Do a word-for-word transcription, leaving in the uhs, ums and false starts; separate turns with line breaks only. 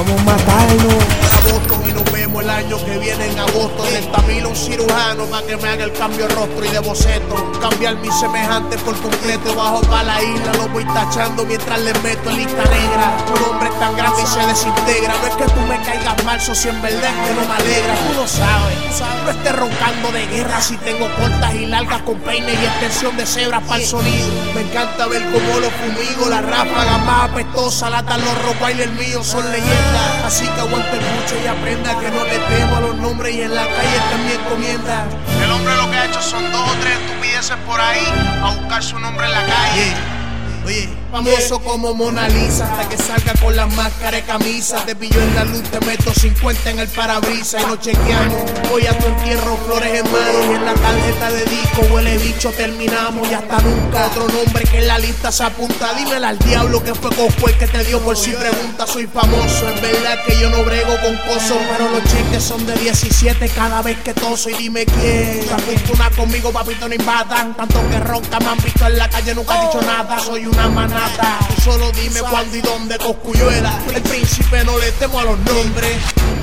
Vamos a matarlo.
Boston y nos vemos el año que viene en agosto. En el Tamil un cirujano para que me haga el cambio de rostro y de boceto. Cambiar mis semejantes por completo. Bajo pa' la isla, lo voy tachando mientras les meto en lista negra. Un hombre es tan grande y se desintegra. No es que tú me caigas mal, so si en verdad es que no me alegra. Tú lo sabes, no estés roncando de guerra. Si tengo cortas y largas con peine y extensión de cebras para el sonido. Me encanta ver cómo los fumigo. La ráfaga más apestosa, latan los rottweilers míos son leyendas. Así que aguante el buche y aprenda que no le temo a los nombres y en la calle también comienza. El hombre lo que ha hecho son dos o tres estupideces por ahí a buscar su nombre en la calle. Oye, famoso como Mona Lisa, hasta que salga con las máscaras de camisa. Te pillo en la luz, te meto cincuenta en el parabrisas y nos chequeamos. Voy a tu entierro, flores en mano y en la tarjeta de disco huele bicho, terminamos y hasta nunca. Otro nombre que en la lista se apunta. Dímela al diablo que fue Cosco el que te dio por si pregunta. Soy famoso, es verdad que yo no brego con coso, pero los cheques son de diecisiete cada vez que toso. Y dime quién se apunta una conmigo, papito, no invatan. Tanto que ronca me han visto en la calle, nunca he dicho nada. Soy una manata, tú solo dime cuándo y dónde, Cosculluela. El príncipe no le temo a los nombres.